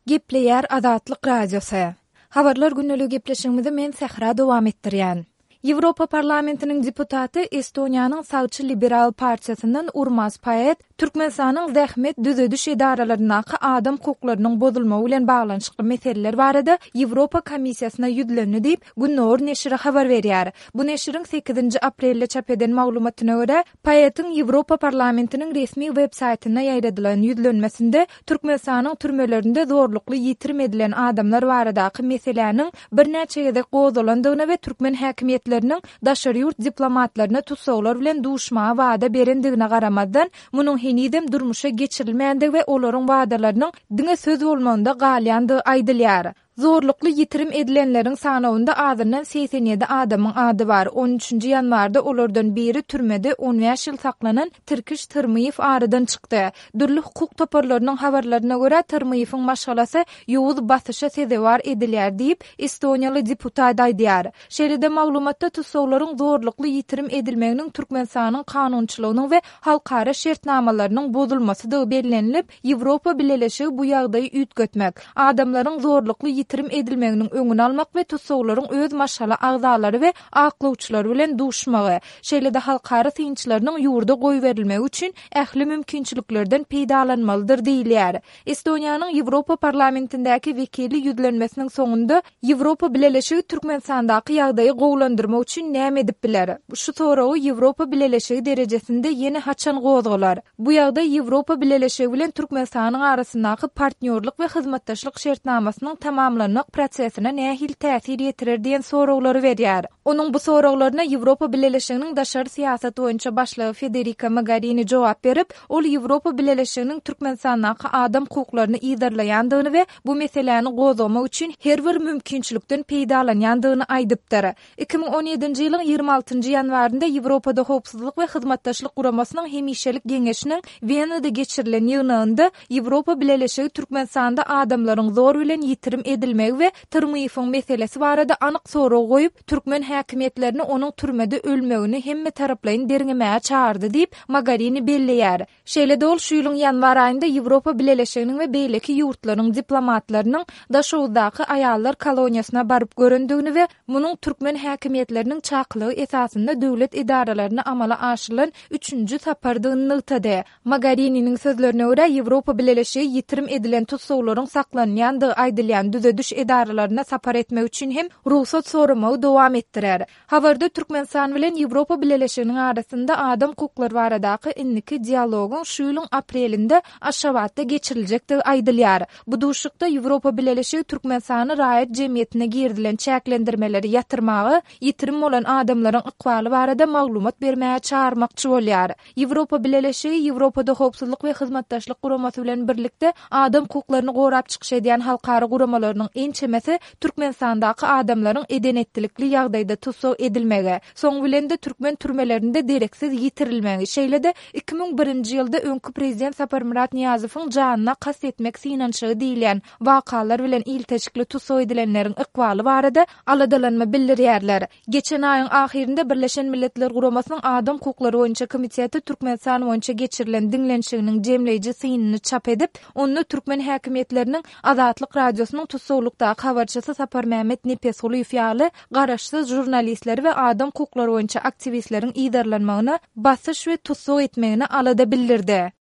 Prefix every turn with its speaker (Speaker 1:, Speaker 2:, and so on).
Speaker 1: Gepleýär Azatlyk radiosu. Habarlar günnälik gepleşigimizi men Sehra dowam etdirýän. Ýewropa parlamentiniň deputaty Estoniýanyň Sağçy liberal partiýasyndan Urmas Paet Türkmenistanyň zähmet düzediş edaralarynaky adam hukuklarynyň bozulmagy bilen baglanyşykly meseleler barada Ýewropa komissiýasyna ýüzlendi diýip Günnor neşri habar berýär. Bu neşriň 8 aprelde çap eden maglumatyna görä, Paetiň Ýewropa parlamentiniň resmi web saýtyna ýaýradylan ýüzlenmesinde Türkmenistanyň türmelerinde zorlukly ýitirim edilen adamlar baradaky meseleniň birnäçe ýerde gozalandygyna we türkmen häkimiýetleriniň daşary ýurt diplomatlaryna tutsaglar bilen duşmaga wada berendigine garamazdan munyň henidem durmuşa geçirilmändig we olaryň wadalarynyň diňe söz bolmagynda galyandy aýdylýar. Zorlukly ýitirim edilenleriň sanawynda adından 87 adamyň ady bar. 13 ýanwarda olardan biri türmede 15 ýyl saklanan Tirkiş Tyrmyýew aradan çykdy. Dürli hukuk toparlarynyň habarlaryna görä Tyrmyýewiň maşgalasy ýowuz basışa sezewar edilýär diýip Estoniýaly deputat aýdýar. Şeýle-de maglumatda tutsaglaryň zorlukly ýitirim edilmeginiň Türkmenistanyň kanunçylygynyň we halkara şertnamalarynyň bozulmasy da bellenilip, Ýewropa Birleşigi bu ýagdaýy üýtgetmek, adamlaryň zorlukly ýitirim edilmeginiň öňüni almak we tutsaglaryň öz maşgala agzalary we aklawçylary bilen duşmagy, şeýle-de halkara synçylarynyň ýurda goý berilmegi üçin ähli mümkinçiliklerden peýdalanmalydyr diýilýär. Estoniýanyň Ýewropa parlamentindäki wekili ýüzlenmesiniň soňunda Ýewropa Birleşigi Türkmenistandaky ýagdaýy gowlandyrmak üçin näme edip biler? Şu soragy Ýewropa Birleşigi derejesinde ýene haçan gozgalar? Bu ýagdaý Ýewropa Birleşigi bilen Türkmenistanyň arasyndaky partnerlik we hyzmatdaşlyk şertnamasynyň tamamlanmak prosesine nähil täsir ýetirer diýen soraglary berýär. Onuň bu soraglaryna Ýewropa Birleşiginiň daşary siýasat boýunça başlygy Federica Mogherini jogap berip, ol Ýewropa Birleşiginiň Türkmenistandaky adam hukuklaryny ýydarlaýandygyny we bu meseleni gozlamak üçin her bir mümkinçilikden peýdalanýandygyny aýdypdyr. 2017-nji ýylyň 26-njy ýanwarynda Ýewropada howpsuzlyk we hyzmatdaşlyk guramasynyň hemişelik geňeşiniň Wienada geçirilen ýygnagynda Ýewropa Birleşigi Türkmenistanda adamlaryň zor bilen ýitirim edilmegi we Tyrmyýewiň meselesi barada anyk sorag goýup türkmen häkimiýetlerini onuň türmede ölmegini hemme taraplaryň derňemäge çağırdy diýip Mogherini belleýär. Şeýle-de ol şu ýylyň ýanwar aýynda Ýewropa Birleşiginiň we beýleki ýurtlaryň diplomatlarynyň daşowdaky aýallar koloniýasyna baryp görendigini we munyň türkmen häkimiýetleriniň çaklygy esasynda döwlet idaralaryna amala aşyrylan 3-nji sapardygyny ýytady. Mogheriniň sözlerine görä Ýewropa Birleşigi ýitirim edilen tutsaglaryň saklanýandygy aýdylýan düzediş edaralaryna sapar etmek üçin hem ruhsat soramagy dowam etdirer. Habarda Türkmenistan bilen Ýewropa Birleşiginiň arasynda adam hukuklary baradaky inniki dialogyň şu ýylyň aprelinde Aşgabatda geçiriljekdi aýdylýar. Bu duşukda Ýewropa Birleşigi Türkmenistany raýat jemgyýetine girdilen çäklendirmeleri ýatyrmagy, ýitirim bolan adamlaryň ykbaly barada maglumat bermäge çağırmakçy bolýar. Ýewropa Birleşigi Ýewropada howpsuzlyk we hyzmatdaşlyk guramasy bilen birlikde adam hukuklaryny gorap çykyş edýän halkara guramalarının en çemesi Türkmenistandaky adamlaryň edenetlikli ýagdaýda tutsag edilmegi, soň bilen de türkmen türmelerinde dereksiz ýitirilmegi, şeýle-de 2001-nji ýylda öňkü prezident Saparmurat Niýazowyň janyna kast etmek synanşygy diýilen wakalar bilen ilteşikli tutsag edilenleriň ykbaly barada aladalanma bildirýärler. Geçen aýyň ahirinde Birleşen Milletler Guramasynyň adam hukuklary boýunça komiteti Türkmenistan boýunça geçirilen diňlenşiginiň jemleýiji synyny çap edip, onu türkmen häkimiýetleriniň Azatlyk radiosynyň tutsaglykdaky habarçysy Sapar Mehmet Nepesguliýew ýaly garaşsyz jurnalistler we adam hukuklary boýunça aktivistleriň ýydarlanmagyna basyş we tutsag etmegini alada bildirdi.